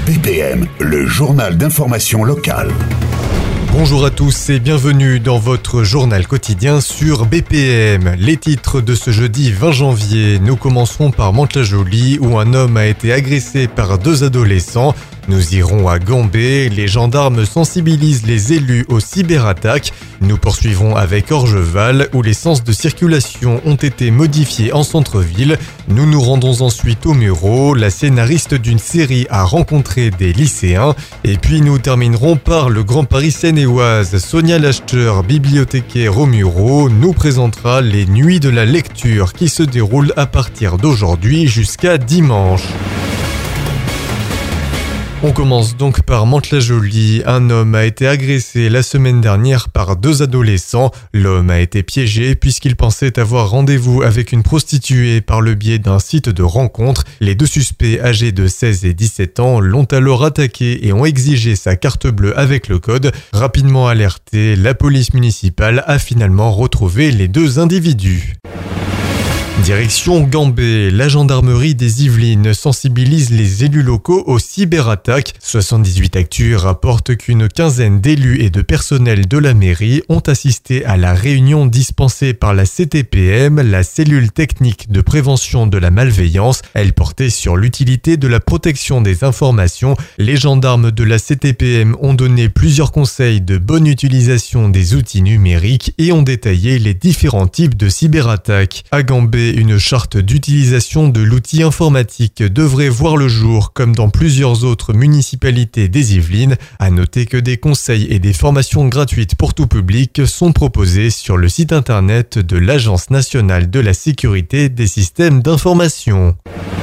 BPM, le journal d'information locale. Bonjour à tous et bienvenue dans votre journal quotidien sur BPM. Les titres de ce jeudi 20 janvier, nous commencerons par Mantes-la-Jolie où un homme a été agressé par deux adolescents. Nous irons à Gambé, les gendarmes sensibilisent les élus aux cyberattaques. Nous poursuivrons avec Orgeval où les sens de circulation ont été modifiés en centre-ville. Nous nous rendons ensuite au Muro, la scénariste d'une série a rencontré des lycéens. Et puis nous terminerons par le Grand Paris Seine-et-Oise. Sonia Lachter, bibliothécaire au Muro, nous présentera les nuits de la lecture qui se déroulent à partir d'aujourd'hui jusqu'à dimanche. On commence donc par Mantes-la-Jolie. Un homme a été agressé la semaine dernière par deux adolescents. L'homme a été piégé puisqu'il pensait avoir rendez-vous avec une prostituée par le biais d'un site de rencontre. Les deux suspects âgés de 16 et 17 ans l'ont alors attaqué et ont exigé sa carte bleue avec le code. Rapidement alertée, la police municipale a finalement retrouvé les deux individus. Direction Gambé, la gendarmerie des Yvelines sensibilise les élus locaux aux cyberattaques. 78 Actu rapporte qu'une quinzaine d'élus et de personnels de la mairie ont assisté à la réunion dispensée par la CTPM, la cellule technique de prévention de la malveillance. Elle portait sur l'utilité de la protection des informations. Les gendarmes de la CTPM ont donné plusieurs conseils de bonne utilisation des outils numériques et ont détaillé les différents types de cyberattaques. À Gambé, une charte d'utilisation de l'outil informatique devrait voir le jour comme dans plusieurs autres municipalités des Yvelines. À noter que des conseils et des formations gratuites pour tout public sont proposés sur le site internet de l'Agence nationale de la sécurité des systèmes d'information.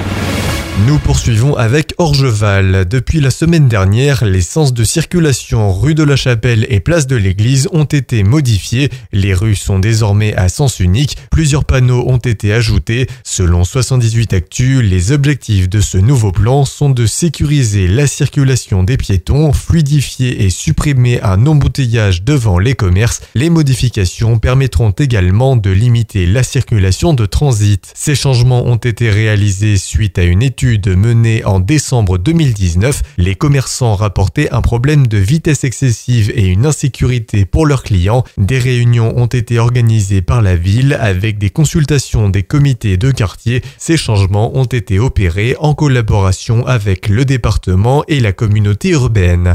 Nous poursuivons avec Orgeval. Depuis la semaine dernière, les sens de circulation rue de la Chapelle et place de l'Église ont été modifiés. Les rues sont désormais à sens unique. Plusieurs panneaux ont été ajoutés. Selon 78 Actu, les objectifs de ce nouveau plan sont de sécuriser la circulation des piétons, fluidifier et supprimer un embouteillage devant les commerces. Les modifications permettront également de limiter la circulation de transit. Ces changements ont été réalisés suite à une étude menée en décembre 2019, les commerçants rapportaient un problème de vitesse excessive et une insécurité pour leurs clients. Des réunions ont été organisées par la ville avec des consultations des comités de quartier. Ces changements ont été opérés en collaboration avec le département et la communauté urbaine.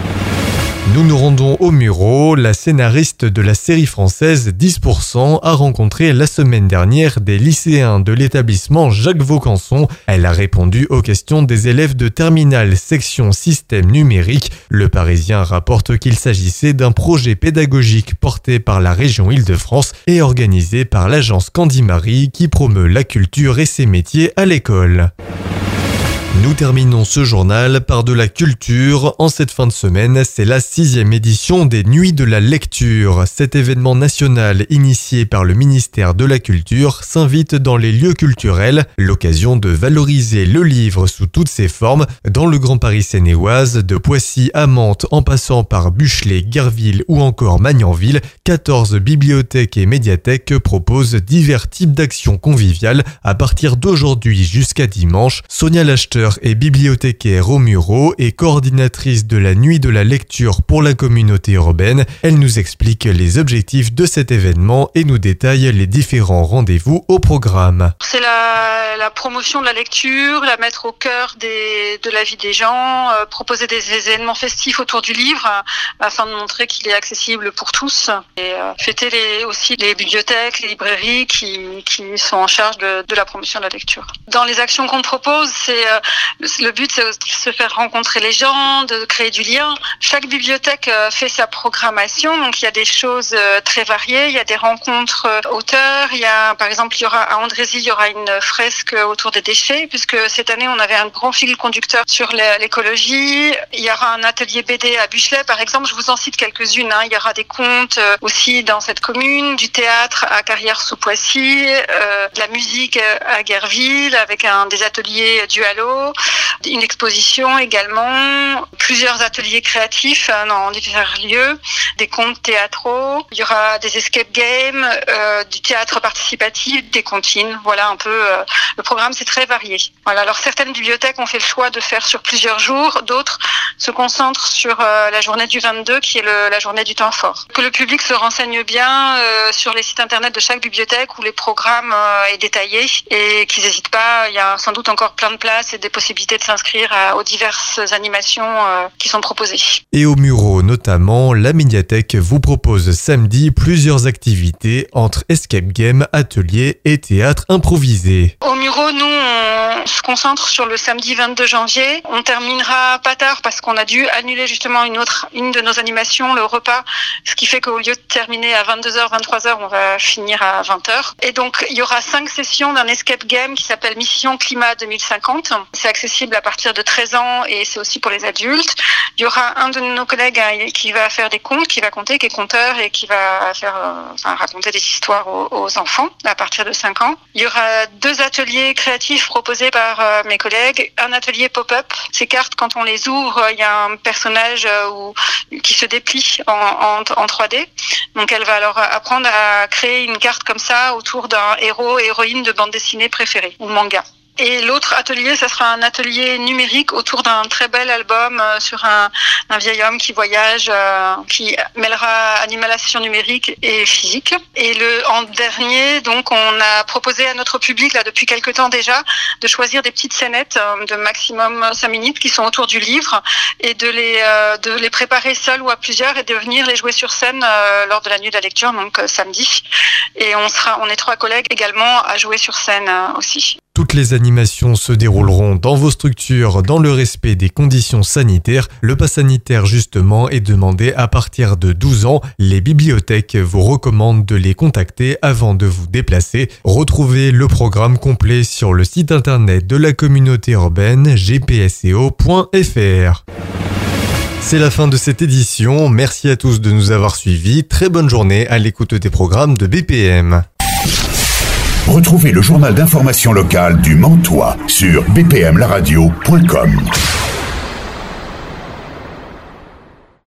Nous nous rendons au Muro, la scénariste de la série française 10% a rencontré la semaine dernière des lycéens de l'établissement Jacques Vaucanson. Elle a répondu aux questions des élèves de terminale section système numérique. Le Parisien rapporte qu'il s'agissait d'un projet pédagogique porté par la région Île-de-France et organisé par l'agence Candy Marie qui promeut la culture et ses métiers à l'école. Nous terminons ce journal par de la culture. En cette fin de semaine, c'est la 6e édition des Nuits de la lecture. Cet événement national initié par le ministère de la Culture s'invite dans les lieux culturels, l'occasion de valoriser le livre sous toutes ses formes. Dans le Grand Paris Seine-et-Oise, de Poissy à Mantes en passant par Buchelay, Guerville ou encore Magnanville, 14 bibliothèques et médiathèques proposent divers types d'actions conviviales à partir d'aujourd'hui jusqu'à dimanche. Sonia Lachter est bibliothécaire au Muro et coordinatrice de la nuit de la lecture pour la communauté urbaine. Elle nous explique les objectifs de cet événement et nous détaille les différents rendez-vous au programme. C'est la promotion de la lecture, la mettre au cœur de la vie des gens, proposer des événements festifs autour du livre afin de montrer qu'il est accessible pour tous et fêter aussi les bibliothèques, les librairies qui sont en charge de la promotion de la lecture. Dans les actions qu'on propose, le but, c'est de se faire rencontrer les gens, de créer du lien. Chaque bibliothèque fait sa programmation, donc il y a des choses très variées. Il y a des rencontres auteurs. Par exemple, à Andrézy, il y aura une fresque autour des déchets, puisque cette année, on avait un grand fil conducteur sur l'écologie. Il y aura un atelier BD à Buchelay, par exemple. Je vous en cite quelques-unes. Il y aura des contes aussi dans cette commune, du théâtre à Carrières-sous-Poissy, de la musique à Guerville, avec des ateliers du Halo. une exposition également, plusieurs ateliers créatifs dans différents lieux, des contes théâtraux, il y aura des escape games, du théâtre participatif, des comptines. Voilà un peu, le programme c'est très varié. Voilà, alors certaines bibliothèques ont fait le choix de faire sur plusieurs jours, d'autres se concentrent sur la journée du 22 qui est la journée du temps fort. Que le public se renseigne bien sur les sites internet de chaque bibliothèque où les programmes est détaillé et qu'ils n'hésitent pas, il y a sans doute encore plein de places et des possibilités de s'inscrire aux diverses animations qui sont proposées. Et au Muro notamment, la médiathèque vous propose samedi plusieurs activités entre escape game, ateliers et théâtre improvisé. Au Muro, nous, on se concentre sur le samedi 22 janvier. On terminera pas tard parce qu'on a dû annuler justement une de nos animations, le repas, ce qui fait qu'au lieu de terminer à 22h, 23h, on va finir à 20h. Et donc, il y aura 5 sessions d'un escape game qui s'appelle Mission Climat 2050. C'est accessible à partir de 13 ans et c'est aussi pour les adultes. Il y aura un de nos collègues qui va faire des contes, qui va conter, qui est conteur et qui va raconter des histoires aux enfants à partir de 5 ans. Il y aura 2 ateliers créatifs proposés par mes collègues. Un atelier pop-up. Ces cartes, quand on les ouvre, il y a un personnage qui se déplie en 3D. Donc elle va alors apprendre à créer une carte comme ça autour d'un héros et héroïne de bande dessinée préférée ou manga. Et l'autre atelier, ça sera un atelier numérique autour d'un très bel album sur un vieil homme qui voyage, qui mêlera animation numérique et physique. Et en dernier, donc, on a proposé à notre public, là, depuis quelque temps déjà, de choisir des petites scénettes de maximum 5 minutes qui sont autour du livre et de les préparer seuls ou à plusieurs et de venir les jouer sur scène lors de la nuit de la lecture, donc samedi. Et on est 3 collègues également à jouer sur scène aussi. Toutes les animations se dérouleront dans vos structures dans le respect des conditions sanitaires. Le pass sanitaire justement est demandé à partir de 12 ans. Les bibliothèques vous recommandent de les contacter avant de vous déplacer. Retrouvez le programme complet sur le site internet de la communauté urbaine gpseo.fr. C'est la fin de cette édition. Merci à tous de nous avoir suivis. Très bonne journée à l'écoute des programmes de BPM. Retrouvez le journal d'information locale du Mantois sur bpmlaradio.com.